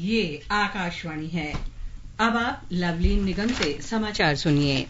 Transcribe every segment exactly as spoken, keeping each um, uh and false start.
ये आकाशवाणी है। अब आप लवलीन निगम से समाचार सुनिए।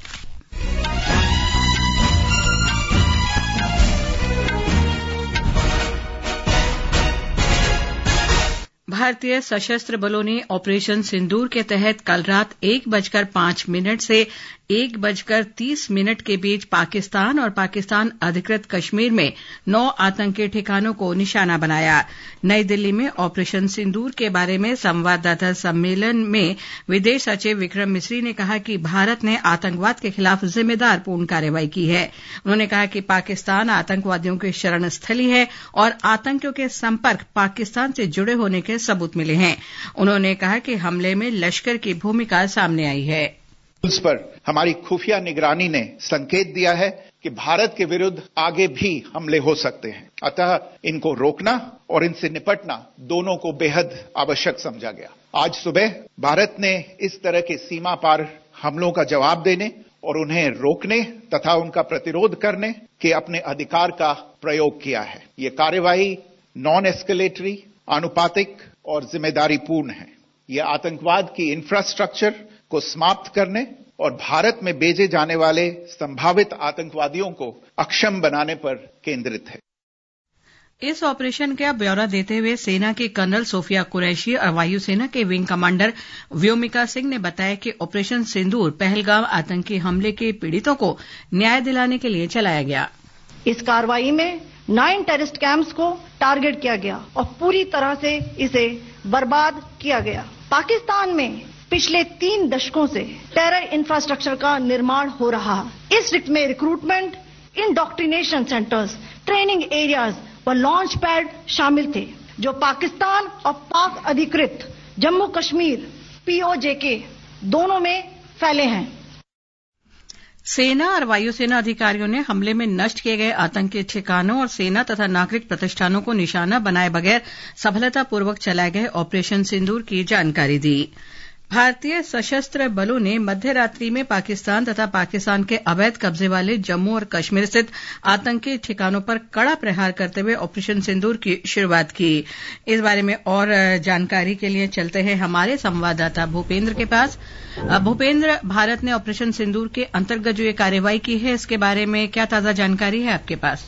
भारतीय सशस्त्र बलों ने ऑपरेशन सिंदूर के तहत कल रात एक बजकर पांच मिनट से एक बजकर तीस मिनट के बीच पाकिस्तान और पाकिस्तान अधिकृत कश्मीर में नौ आतंकी ठिकानों को निशाना बनाया। नई दिल्ली में ऑपरेशन सिंदूर के बारे में संवाददाता सम्मेलन में विदेश सचिव विक्रम मिस्री ने कहा कि भारत ने आतंकवाद के खिलाफ जिम्मेदार पूर्ण कार्रवाई की है। उन्होंने कहा कि पाकिस्तान आतंकवादियों की शरण स्थली है और आतंकियों के संपर्क पाकिस्तान से जुड़े होने के सबूत मिले हैं। उन्होंने कहा कि हमले में लश्कर की भूमिका सामने आई है। उस पर हमारी खुफिया निगरानी ने संकेत दिया है कि भारत के विरुद्ध आगे भी हमले हो सकते हैं, अतः इनको रोकना और इनसे निपटना दोनों को बेहद आवश्यक समझा गया। आज सुबह भारत ने इस तरह के सीमा पार हमलों का जवाब देने और उन्हें रोकने तथा उनका प्रतिरोध करने के अपने अधिकार का प्रयोग किया है। ये कार्यवाही नॉन एस्केलेटरी, आनुपातिक और जिम्मेदारीपूर्ण है। ये आतंकवाद की इंफ्रास्ट्रक्चर को समाप्त करने और भारत में भेजे जाने वाले संभावित आतंकवादियों को अक्षम बनाने पर केंद्रित है। इस ऑपरेशन का ब्यौरा देते हुए सेना के कर्नल सोफिया कुरैशी और वायुसेना के विंग कमांडर व्योमिका सिंह ने बताया कि ऑपरेशन सिंदूर पहलगाम आतंकी हमले के पीड़ितों को न्याय दिलाने के लिए चलाया गया। इस कार्रवाई में नाइन टेररिस्ट कैंप्स को टारगेट किया गया और पूरी तरह से इसे बर्बाद किया गया। पाकिस्तान में पिछले तीन दशकों से टेरर इंफ्रास्ट्रक्चर का निर्माण हो रहा है। इस रिक्ट में recruitment, indoctrination centres, training areas व लॉन्च पैड शामिल थे, जो पाकिस्तान और पाक अधिकृत जम्मू कश्मीर पीओजेके दोनों में फैले हैं। सेना और वायुसेना अधिकारियों ने हमले में नष्ट किए गए आतंकी ठिकानों और सेना तथा नागरिक प्रतिष्ठानों को निशाना बनाए बगैर सफलतापूर्वक चलाए गए ऑपरेशन सिंदूर की जानकारी दी। भारतीय सशस्त्र बलों ने मध्य रात्रि में पाकिस्तान तथा पाकिस्तान के अवैध कब्जे वाले जम्मू और कश्मीर स्थित आतंकी ठिकानों पर कड़ा प्रहार करते हुए ऑपरेशन सिंदूर की शुरुआत की। इस बारे में और जानकारी के लिए चलते हैं हमारे संवाददाता भूपेंद्र के पास। भूपेंद्र, भारत ने ऑपरेशन सिंदूर के अंतर्गत जो ये कार्रवाई की है, इसके बारे में क्या ताजा जानकारी है आपके पास?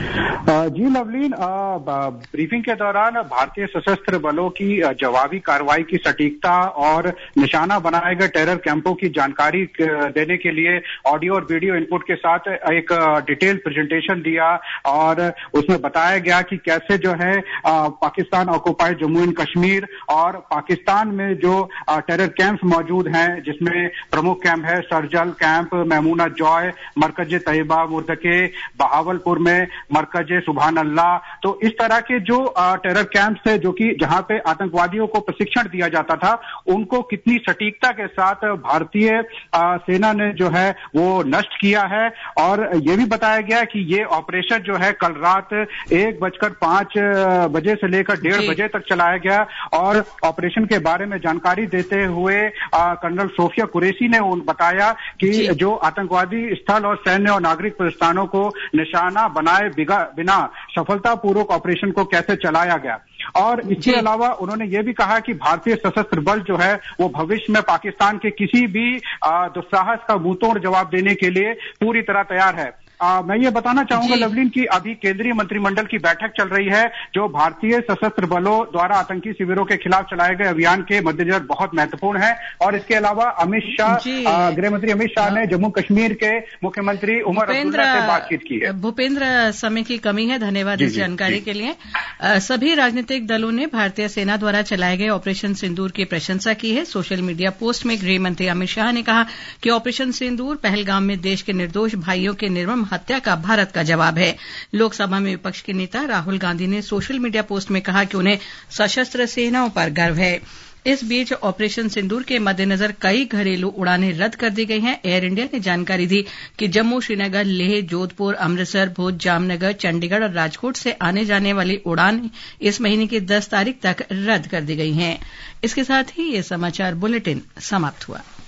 जी लवलीन, ब्रीफिंग के दौरान भारतीय सशस्त्र बलों की जवाबी कार्रवाई की सटीकता और निशाना बनाए गए टेरर कैंपों की जानकारी देने के लिए ऑडियो और वीडियो इनपुट के साथ एक डिटेल प्रेजेंटेशन दिया और उसमें बताया गया कि कैसे जो है पाकिस्तान ऑक्युपाइड जम्मू एंड कश्मीर और पाकिस्तान में जो टेरर कैंप्स मौजूद हैं, जिसमें प्रमुख कैंप है सरजल कैंप, मैमूना जॉय, मरकज तैयबा मुर्तके, बहावलपुर में मरकज सुभान अल्लाह। तो इस तरह के जो टेरर कैंप्स थे, जो कि जहां पे आतंकवादियों को प्रशिक्षण दिया जाता था, उनको कितनी सटीकता के साथ भारतीय सेना ने जो है वो नष्ट किया है। और ये भी बताया गया कि ये ऑपरेशन जो है कल रात एक बजकर पांच बजे से लेकर डेढ़ बजे तक चलाया गया। और ऑपरेशन के बारे में जानकारी देते हुए कर्नल सोफिया कुरैशी ने बताया कि जो आतंकवादी स्थल और सैन्य और नागरिक प्रतिष्ठानों को निशाना बनाए बिना सफलतापूर्वक ऑपरेशन को कैसे चलाया गया। और इसके अलावा उन्होंने ये भी कहा कि भारतीय सशस्त्र बल जो है वो भविष्य में पाकिस्तान के किसी भी दुस्साहस का मुंहतोड़ जवाब देने के लिए पूरी तरह तैयार है। आ, मैं ये बताना चाहूंगा लवलीन कि अभी केंद्रीय मंत्रिमंडल की बैठक चल रही है, जो भारतीय सशस्त्र बलों द्वारा आतंकी शिविरों के खिलाफ चलाए गए अभियान के मद्देनजर बहुत महत्वपूर्ण है। और इसके अलावा अमित शाह, गृह मंत्री अमित शाह ने जम्मू कश्मीर के मुख्यमंत्री उमर अब्दुल्ला से बातचीत की है। भूपेंद्र, समय की कमी है, धन्यवाद इस जानकारी के लिए। आ, सभी राजनीतिक दलों ने भारतीय सेना द्वारा चलाए गए ऑपरेशन सिंदूर की प्रशंसा की है। सोशल मीडिया पोस्ट में गृह मंत्री अमित शाह ने कहा कि ऑपरेशन सिंदूर पहलगाम में देश के निर्दोष भाइयों के निर्मम हत्या का भारत का जवाब है। लोकसभा में विपक्ष के नेता राहुल गांधी ने सोशल मीडिया पोस्ट में कहा कि उन्हें सशस्त्र सेनाओं पर गर्व है। इस बीच ऑपरेशन सिंदूर के मद्देनजर कई घरेलू उड़ानें रद्द कर दी गई हैं। एयर इंडिया ने जानकारी दी कि जम्मू, श्रीनगर, लेह, जोधपुर, अमृतसर, भुज, जामनगर, चंडीगढ़ और राजकोट से आने जाने वाली उड़ान इस महीने की दस तारीख तक रद्द कर दी गई हैं। इसके साथ ही ये समाचार बुलेटिन समाप्त हुआ।